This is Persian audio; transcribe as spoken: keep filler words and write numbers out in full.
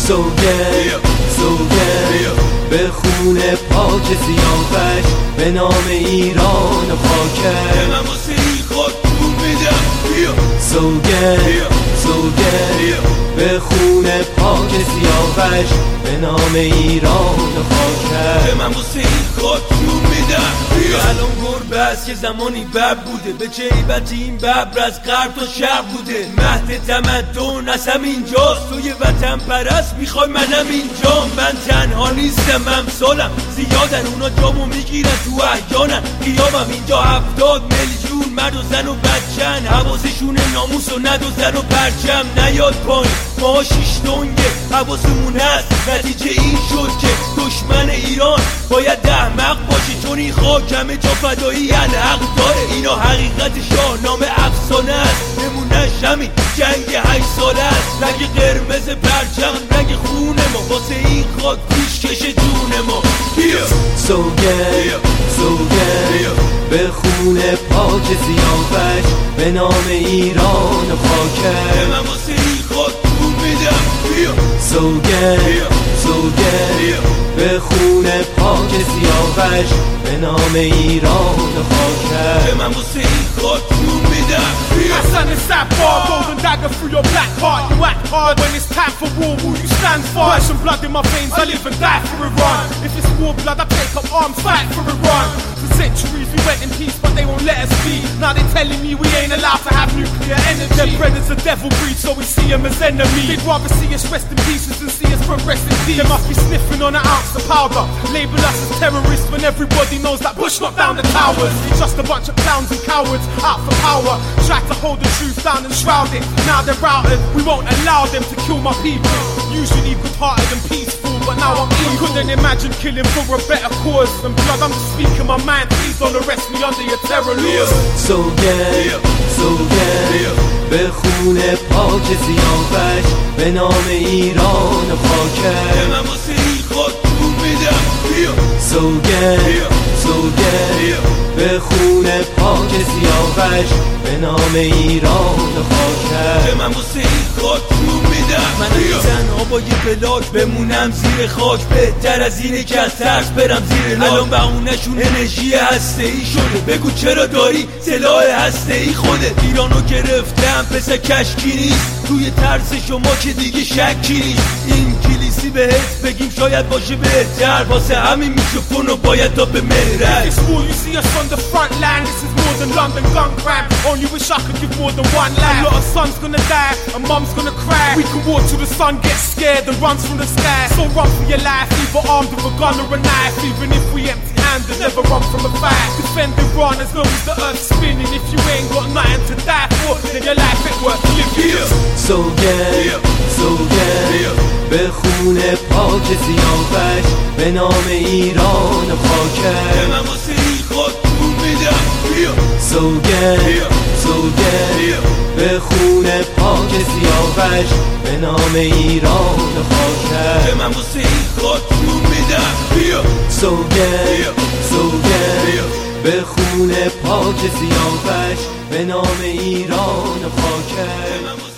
سوگند سوگند به خون پاک سیاوش به نام ایران و خاکش من واسه این خاک جون میدم. بیا سوگند سوگند به خون پاک سیاوش به نام ایران و خاکش من واسه این خاک جون میدم. الان گربه است که زمانی بب بوده، به چه عیبت این ببر از غرب تا شرق بوده. مهد تمدن از همینجاست، توی وطن پرست میخوای منم اینجا. من تنها نیستم، امثالم زیادن، اونا جامو میگیرن تو احیانن. قیامم اینجا هفتاد میلیون مرد و زن و بچن، حواسشون ناموس و ندوزن و پرچم. نیاد پایین ما شیش دنگه حواسمون هست، نتیجه این شد که دشمن ایران باید احمق باشه، چون این خاک همه جا فدایی الحق داره. اینا حقیقت شاهنامه افسانه است، نمونش همین جنگ هشت ساله است. رنگ قرمز پرچم رنگ خون ما، واسه این خاک پیشکش جون ما. بیا سوگند سوگند به خون پاک سیاوش به نام ایران و خاکش من واسه این خاک جون میدم. بیا سوگند سوگند به خون پاک سیاوش به نام ایران و خاکش من واسه این خاک جون میدم. My son is that bar, golden dagger through your black heart. You act hard when it's time for war. Will you stand for? Flesh and blood in my veins, I live and die for Iran. If it's war blood, I take up arms, fight for Iran. For centuries we went in peace, but they won't let us be. Now they're telling me we ain't allowed to have nuclear energy. Their brothers are devil breed, so we see them as enemies. They'd rather see us rest in pieces than see us progress in peace. They must be sniffing on an ounce of powder, label us as terrorists when everybody knows that Bush knocked down the towers. It's just a bunch of clowns and cowards out for power, try to hold the truth down and shroud it. Now they're routed, we won't allow them to kill my people. Usually good-hearted and peaceful, but now I'm evil. Couldn't imagine killing for a better cause than blood. I'm just speaking my mind, please don't arrest me under your terror laws. سوگند سوگند به خون پاک سیاوش به نام ایران و خاکش من واسه این خاک جون میدم. بیا سوگند سوگند به خون پاک سیاوش به نام ایران و خاکش من واسه این خاک جون میدم. من تنها با یه بلاک بمونم زیر خاک، بهتر از اینه که از ترس برم زیر لاک. الان بهونه‌شون انرژی هسته‌ای شده، بگو چرا داری سلاح هسته‌ای خودت. ایرانو گرفتم پس کشکی نیست، توی ترس شما که دیگه شکی نیست. این کلیسی بهت بگیم شاید باشه بهتر، واسه همین میکروفون رو باید تا به مهرت. This war you see us on the front line, this is more than London gun crime. Only wish I could give more than one line. A lot of sons gonna die, and mum's gonna cry. We can walk till the sun gets scared and runs from the sky. So run for your life, either armed with a gun or a knife. Even if we empty-handed, never run from a fight. Defend Iran as long as the earth's spinning. If you ain't got nothing to die for, then your life ain't worth living. سوگند سوگند به خون پاک سیاوش به نام ایران و خاکش من واسه این خاک جون میدم. بیا سوگند سوگند به خون پاک سیاوش به نام ایران و خاکش من واسه این خاک جون میدم. بیا سوگند سوگند به خون پاک سیاوش به نام ایران و خاکش